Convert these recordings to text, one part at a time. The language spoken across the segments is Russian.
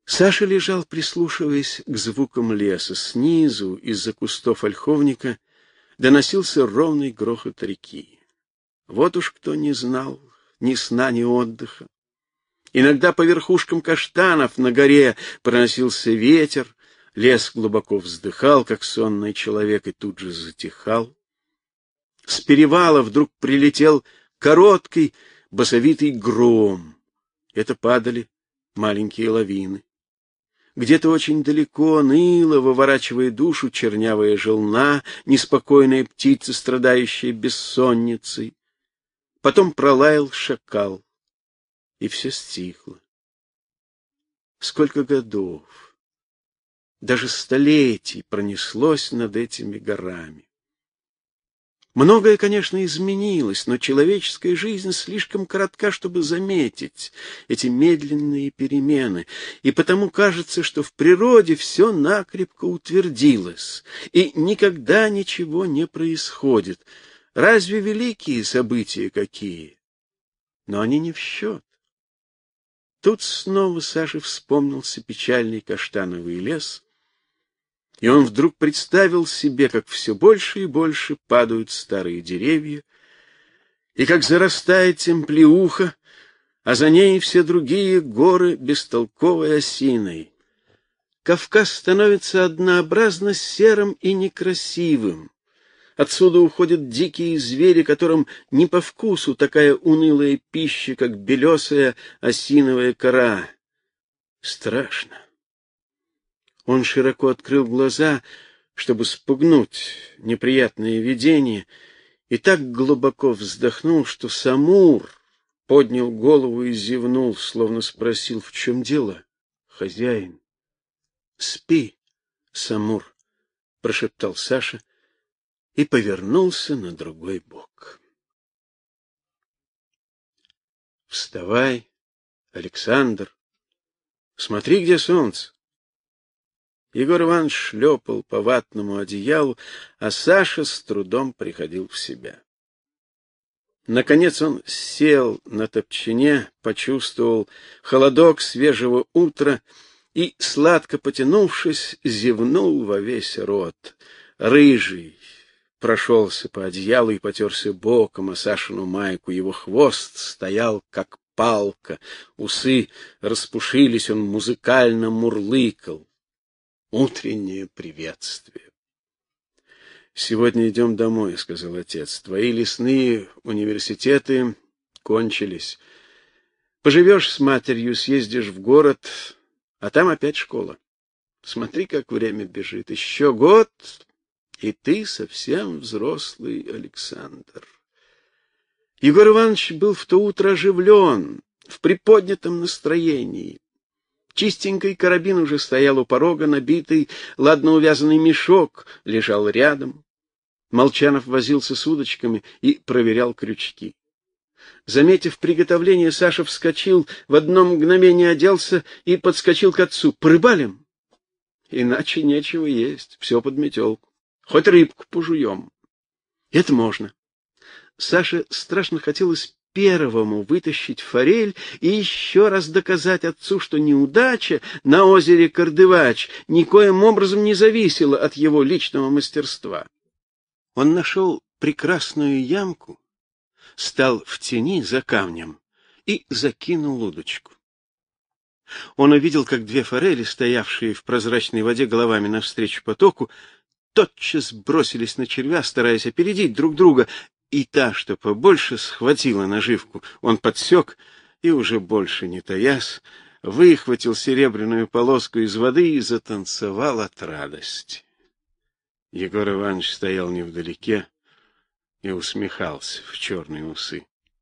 Саша лежал, прислушиваясь к звукам леса. Снизу, из-за кустов ольховника, доносился ровный грохот реки. Вот уж кто не знал ни сна, ни отдыха. Иногда по верхушкам каштанов на горе проносился ветер, лес глубоко вздыхал, как сонный человек, и тут же затихал. С перевала вдруг прилетел короткий басовитый гром. Это падали маленькие лавины. Где-то очень далеко ныла, выворачивая душу, чернявая желна, неспокойная птица, страдающая бессонницей. Потом пролаял шакал, и все стихло. Сколько годов, даже столетий пронеслось над этими горами. Многое, конечно, изменилось, но человеческая жизнь слишком коротка, чтобы заметить эти медленные перемены, и потому кажется, что в природе все накрепко утвердилось, и никогда ничего не происходит. Разве великие события какие? Но они не в счет. Тут снова Саше вспомнился печальный каштановый лес, и он вдруг представил себе, как все больше и больше падают старые деревья, и как зарастает темплеуха, а за ней все другие горы бестолковой осиной. Кавказ становится однообразно серым и некрасивым. Отсюда уходят дикие звери, которым не по вкусу такая унылая пища, как белесая осиновая кора. Страшно. Он широко открыл глаза, чтобы спугнуть неприятное видение, и так глубоко вздохнул, что Самур поднял голову и зевнул, словно спросил: в чем дело, хозяин? Спи, Самур, прошептал Саша и повернулся на другой бок. Вставай, Александр, смотри, где солнце. Егор Иванович шлепал по ватному одеялу, а Саша с трудом приходил в себя. Наконец он сел на топчине, почувствовал холодок свежего утра и, сладко потянувшись, зевнул во весь рот. Рыжий прошелся по одеялу и потерся боком о Сашину майку. Его хвост стоял, как палка, усы распушились, он музыкально мурлыкал. Утреннее приветствие. «Сегодня идем домой», — сказал отец. «Твои лесные университеты кончились. Поживешь с матерью, съездишь в город, а там опять школа. Смотри, как время бежит. Еще год, и ты совсем взрослый, Александр». Егор Иванович был в то утро оживлен, в приподнятом настроении. Чистенький карабин уже стоял у порога, набитый, ладно увязанный мешок лежал рядом. Молчанов возился с удочками и проверял крючки. Заметив приготовление, Саша вскочил, в одно мгновение оделся и подскочил к отцу. «Порыбалим?» «Иначе нечего есть, все под метелку. Хоть рыбку пожуем». «Это можно». Саше страшно хотелось первому вытащить форель и еще раз доказать отцу, что неудача на озере Кардывач никоим образом не зависела от его личного мастерства. Он нашел прекрасную ямку, стал в тени за камнем и закинул удочку. Он увидел, как две форели, стоявшие в прозрачной воде головами навстречу потоку, тотчас бросились на червя, стараясь опередить друг друга, и та, что побольше, схватила наживку. Он подсек и, уже больше не таясь, выхватил серебряную полоску из воды и затанцевал от радости. Егор Иванович стоял невдалеке и усмехался в черные усы.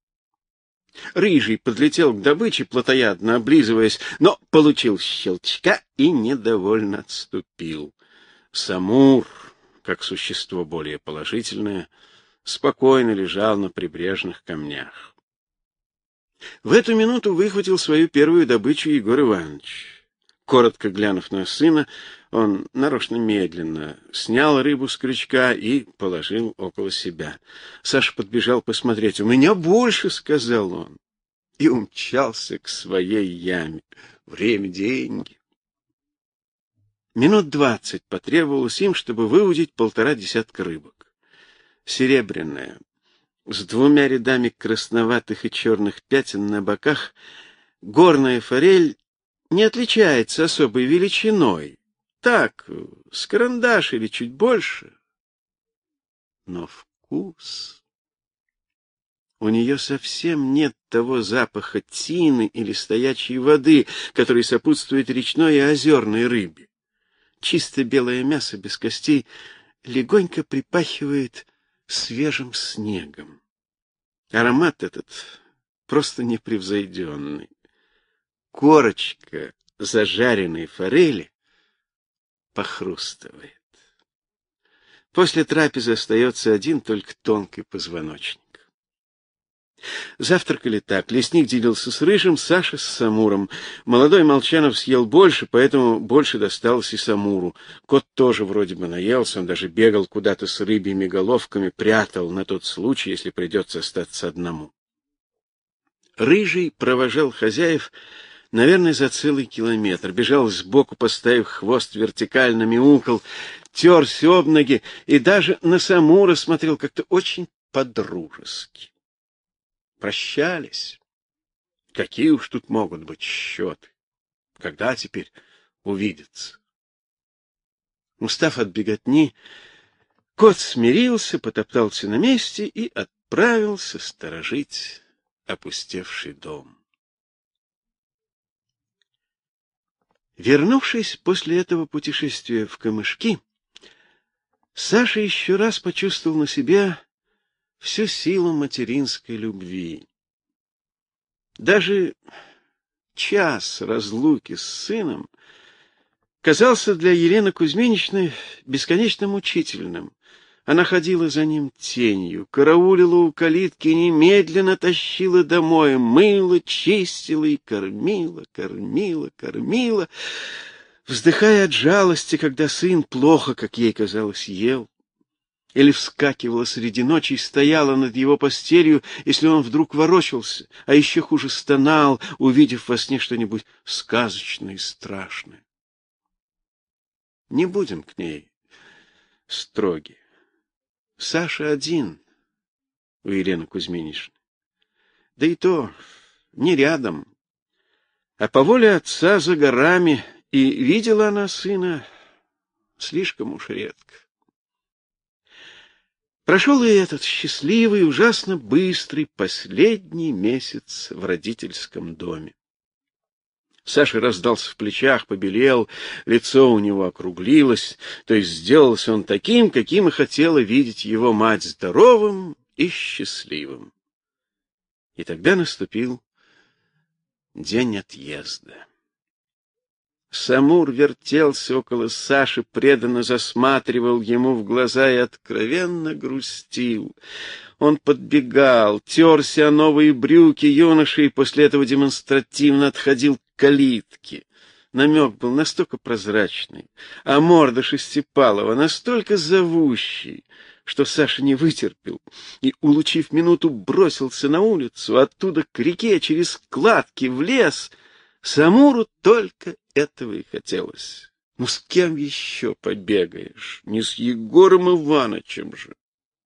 Рыжий подлетел к добыче, плотоядно облизываясь, но получил щелчка и недовольно отступил. Самур, как существо более положительное, спокойно лежал на прибрежных камнях. В эту минуту выхватил свою первую добычу Егор Иванович. Коротко глянув на сына, он нарочно медленно снял рыбу с крючка и положил около себя. Саша подбежал посмотреть. «У меня больше», — сказал он, и умчался к своей яме. Время — деньги. Минут 20 потребовалось им, чтобы выудить 1,5 рыбок. Серебряная, с 2 рядами красноватых и черных пятен на боках, горная форель не отличается особой величиной. Так, с карандаш или чуть больше. Но вкус... У нее совсем нет того запаха тины или стоячей воды, который сопутствует речной и озерной рыбе. Чисто белое мясо без костей легонько припахивает свежим снегом. Аромат этот просто непревзойденный. Корочка зажаренной форели похрустывает. После трапезы остается один только тонкий позвоночник. Завтракали так. Лесник делился с Рыжим, Саша с Самуром. Молодой Молчанов съел больше, поэтому больше досталось и Самуру. Кот тоже вроде бы наелся, он даже бегал куда-то с рыбьими головками, прятал на тот случай, если придется остаться одному. Рыжий провожал хозяев, наверное, за целый километр. Бежал сбоку, поставив хвост вертикально, мяукал, терся об ноги и даже на Самура смотрел как-то очень по-дружески. Прощались. Какие уж тут могут быть счеты? Когда теперь увидятся? Устав от беготни, кот смирился, потоптался на месте и отправился сторожить опустевший дом. Вернувшись после этого путешествия в Камышки, Саша еще раз почувствовал на себе всю силу материнской любви. Даже час разлуки с сыном казался для Елены Кузьминичны бесконечно мучительным. Она ходила за ним тенью, караулила у калитки и немедленно тащила домой, мыла, чистила и кормила, вздыхая от жалости, когда сын плохо, как ей казалось, ел. Или вскакивала среди ночи и стояла над его постелью, если он вдруг ворочался, а еще хуже стонал, увидев во сне что-нибудь сказочное и страшное. Не будем к ней строги. Саша один у Елены Кузьминичны. Да и то не рядом, а по воле отца за горами, и видела она сына слишком уж редко. Прошел и этот счастливый, ужасно быстрый последний месяц в родительском доме. Саша раздался в плечах, побелел, лицо у него округлилось, то есть сделался он таким, каким и хотела видеть его мать, здоровым и счастливым. И тогда наступил день отъезда. Самур вертелся около Саши, преданно засматривал ему в глаза и откровенно грустил. Он подбегал, терся о новые брюки юноши и после этого демонстративно отходил к калитке. Намек был настолько прозрачный, а морда Шестипалова настолько зовущей, что Саша не вытерпел и, улучив минуту, бросился на улицу, оттуда к реке, через кладки, в лес. Самуру только этого и хотелось. Ну, с кем еще побегаешь? Не с Егором Ивановичем же.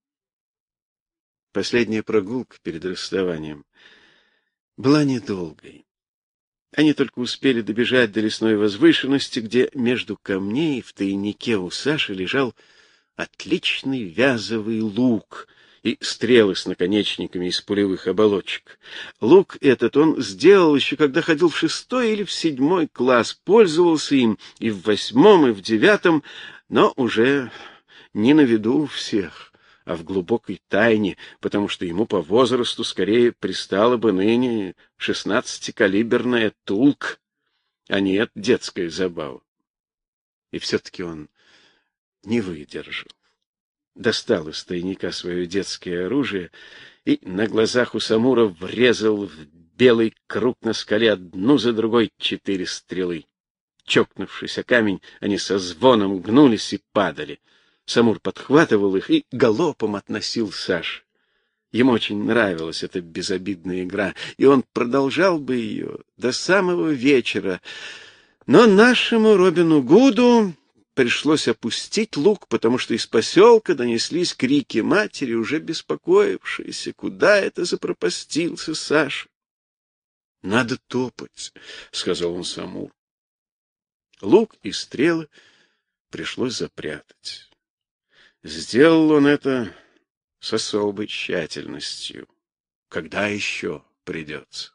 Последняя прогулка перед расставанием была недолгой. Они только успели добежать до лесной возвышенности, где между камней в тайнике у Саши лежал отличный вязовый лук и стрелы с наконечниками из пулевых оболочек. Лук этот он сделал еще когда ходил в 6 или в 7 класс, пользовался им и в 8, и в 9, но уже не на виду у всех, а в глубокой тайне, потому что ему по возрасту скорее пристала бы ныне 16-калиберная тулка, а нет детская забава. И все-таки он не выдержал. Достал из тайника свое детское оружие и на глазах у Самура врезал в белый круг на скале одну за другой 4 стрелы. Чокнувшись о камень, они со звоном гнулись и падали. Самур подхватывал их и галопом относил Саше. Ему очень нравилась эта безобидная игра, и он продолжал бы ее до самого вечера. Но нашему Робину Гуду пришлось опустить лук, потому что из поселка донеслись крики матери, уже беспокоившейся, куда это запропастился Саша. — Надо топать, — сказал он Самуру. Лук и стрелы пришлось запрятать. Сделал он это с особой тщательностью. Когда еще придется?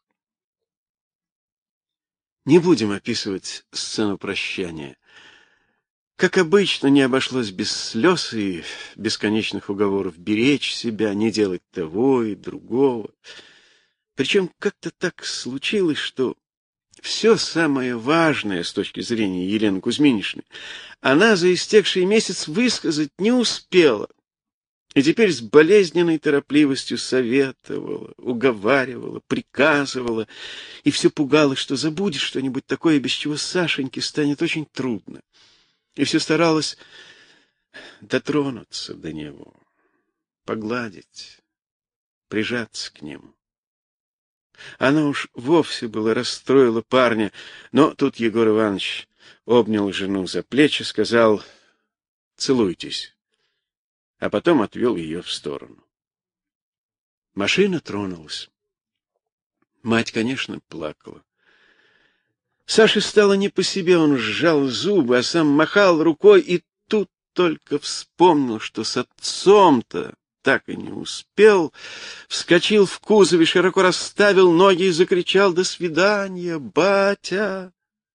Не будем описывать сцену прощания. Как обычно, не обошлось без слез и бесконечных уговоров беречь себя, не делать того и другого. Причем как-то так случилось, что все самое важное с точки зрения Елены Кузьминишны она за истекший месяц высказать не успела. И теперь с болезненной торопливостью советовала, уговаривала, приказывала, и все пугало, что забудет что-нибудь такое, без чего Сашеньке станет очень трудно. И все старалась дотронуться до него, погладить, прижаться к нему. Она уж вовсе было расстроила парня, но тут Егор Иванович обнял жену за плечи, сказал: «Целуйтесь», а потом отвел ее в сторону. Машина тронулась. Мать, конечно, плакала. Саше стало не по себе, он сжал зубы, а сам махал рукой, и тут только вспомнил, что с отцом-то так и не успел, вскочил в кузове, широко расставил ноги и закричал: «До свидания, батя!»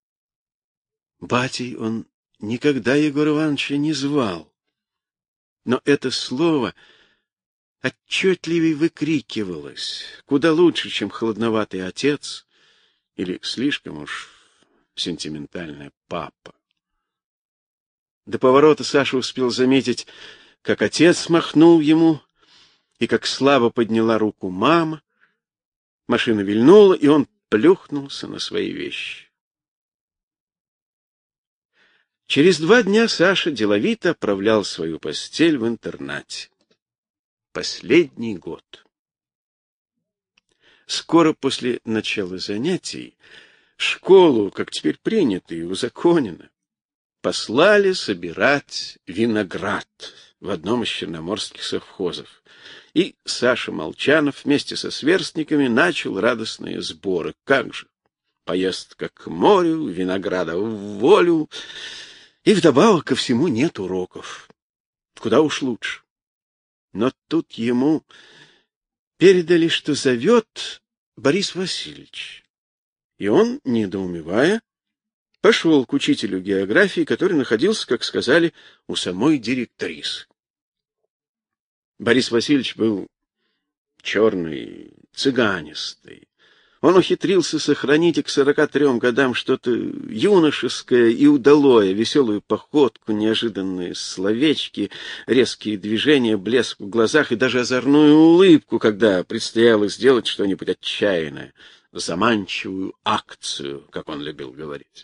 Батей он никогда Егора Ивановича не звал, но это слово отчетливее выкрикивалось, куда лучше, чем холодноватый отец или слишком уж сентиментальный папа. До поворота Саша успел заметить, как отец махнул ему, и как слабо подняла руку мама. Машина вильнула, и он плюхнулся на свои вещи. Через 2 дня Саша деловито оправлял свою постель в интернате. Последний год. Скоро после начала занятий школу, как теперь принято и узаконено, послали собирать виноград в одном из черноморских совхозов. И Саша Молчанов вместе со сверстниками начал радостные сборы. Как же! Поездка к морю, винограда в волю, и вдобавок ко всему нет уроков. Куда уж лучше. Но тут ему передали, что зовет Борис Васильевич. И он, недоумевая, пошел к учителю географии, который находился, как сказали, у самой директрисы. Борис Васильевич был черный, цыганистый. Он ухитрился сохранить и к 43 годам что-то юношеское и удалое, веселую походку, неожиданные словечки, резкие движения, блеск в глазах и даже озорную улыбку, когда предстояло сделать что-нибудь отчаянное, заманчивую акцию, как он любил говорить.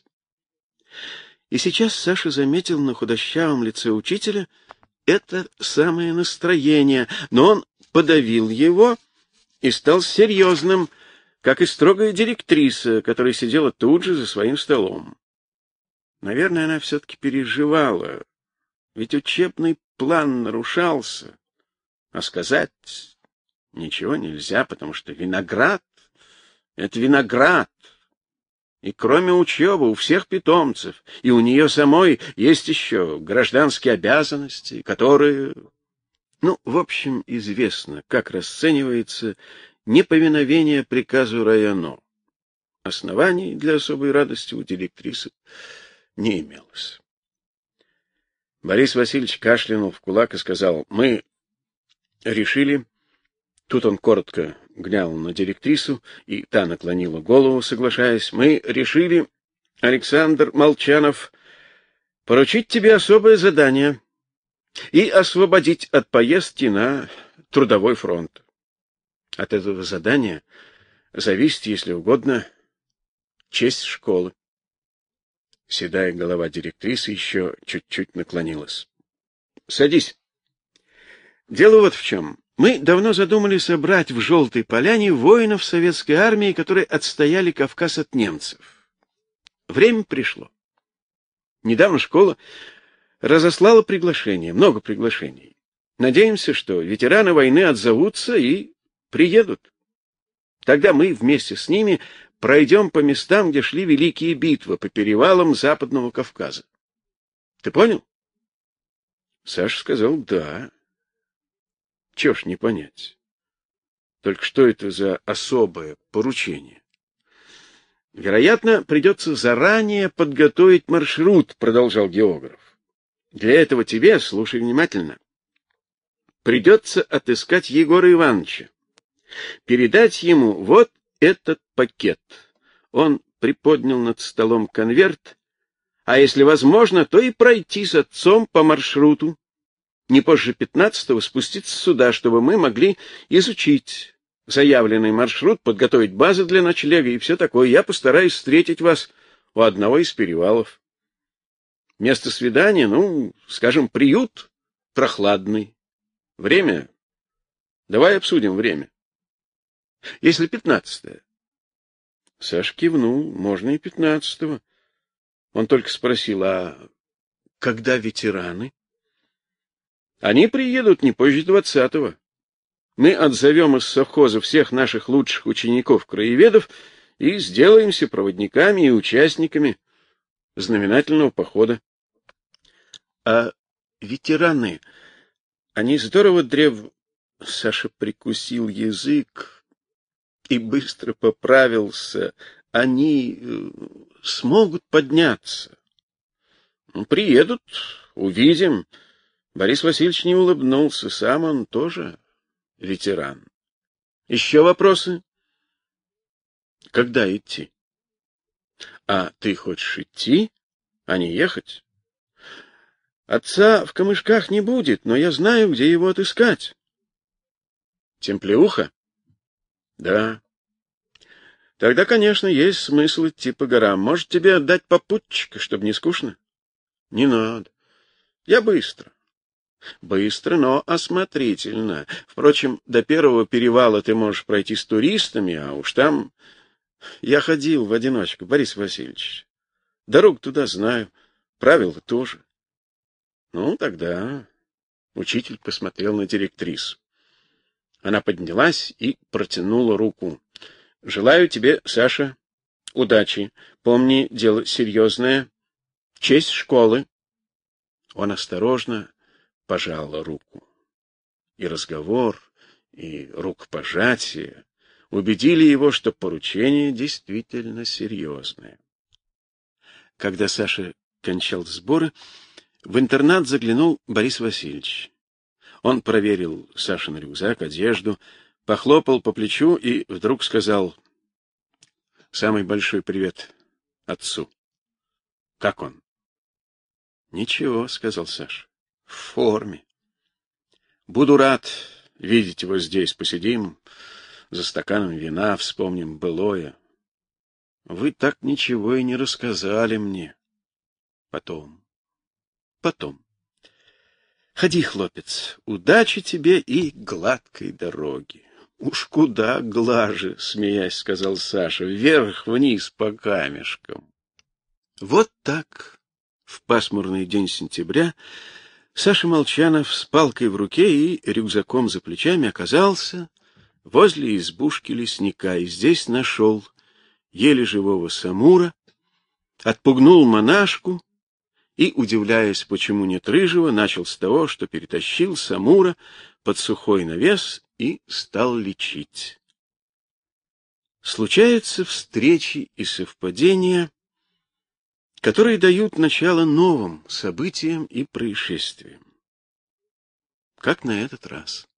И сейчас Саша заметил на худощавом лице учителя это самое настроение, но он подавил его и стал серьезным, как и строгая директриса, которая сидела тут же за своим столом. Наверное, она все-таки переживала, ведь учебный план нарушался, а сказать ничего нельзя, потому что виноград — это виноград. И кроме учебы у всех питомцев, и у нее самой есть еще гражданские обязанности, которые... в общем, известно, как расценивается неповиновение приказу районо. Оснований для особой радости у директрисы не имелось. Борис Васильевич кашлянул в кулак и сказал: «Мы решили...» Тут он коротко глянул на директрису, и та наклонила голову, соглашаясь. «Мы решили, Александр Молчанов, поручить тебе особое задание и освободить от поездки на трудовой фронт. От этого задания зависит, если угодно, честь школы». Седая голова директрисы еще чуть-чуть наклонилась. «Садись. Дело вот в чем. Мы давно задумали собрать в Желтой Поляне воинов советской армии, которые отстояли Кавказ от немцев. Время пришло. Недавно школа разослала приглашение, много приглашений. Надеемся, что ветераны войны отзовутся и приедут. Тогда мы вместе с ними пройдем по местам, где шли великие битвы, по перевалам Западного Кавказа. Ты понял? Саша сказал «да». Чего ж не понять? Только что это за особое поручение? Вероятно, придется заранее подготовить маршрут, продолжал географ. Для этого тебе, слушай внимательно, придется отыскать Егора Ивановича, передать ему вот этот пакет. Он приподнял над столом конверт, а если возможно, то и пройти с отцом по маршруту. Не позже 15-го спуститься сюда, чтобы мы могли изучить заявленный маршрут, подготовить базы для ночлега и все такое. Я постараюсь встретить вас у одного из перевалов. Место свидания, скажем, приют прохладный. Время? Давай обсудим время. Если 15-е. Саш кивнул, можно и 15-го. Он только спросил, а когда ветераны? Они приедут не позже 20-го. Мы отзовем из совхоза всех наших лучших учеников-краеведов и сделаемся проводниками и участниками знаменательного похода. А ветераны, они здорово Саша прикусил язык и быстро поправился. Они смогут подняться. Приедут, увидим. Борис Васильевич не улыбнулся, сам он тоже ветеран. Еще вопросы? Когда идти? А ты хочешь идти, а не ехать? Отца в Камышках не будет, но я знаю, где его отыскать. Темплеуха? Да. Тогда, конечно, есть смысл идти по горам. Может, тебе отдать попутчика, чтобы не скучно? Не надо. Я быстро. Быстро, но осмотрительно. Впрочем, до первого перевала ты можешь пройти с туристами, а уж там... Я ходил в одиночку, Борис Васильевич. Дорогу туда знаю, правила тоже. Тогда... Учитель посмотрел на директрису. Она поднялась и протянула руку. Желаю тебе, Саша, удачи. Помни, дело серьезное. Честь школы. Он осторожно пожал руку. И разговор, и рукопожатие убедили его, что поручение действительно серьезное. Когда Саша кончал сборы, в интернат заглянул Борис Васильевич. Он проверил Сашин рюкзак, одежду, похлопал по плечу и вдруг сказал: «Самый большой привет отцу». «Как он?» «Ничего», — сказал Саша. «В форме. Буду рад видеть его здесь. Посидим за стаканом вина, вспомним былое. Вы так ничего и не рассказали мне. Потом. Ходи, хлопец, удачи тебе и гладкой дороги». «Уж куда глаже», — смеясь сказал Саша, — «вверх-вниз по камешкам». Вот так, в пасмурный день сентября, Саша Молчанов с палкой в руке и рюкзаком за плечами оказался возле избушки лесника, и здесь нашел еле живого Самура, отпугнул монашку и, удивляясь, почему нет рыжего, начал с того, что перетащил Самура под сухой навес и стал лечить. Случаются встречи и совпадения, которые дают начало новым событиям и происшествиям. Как на этот раз.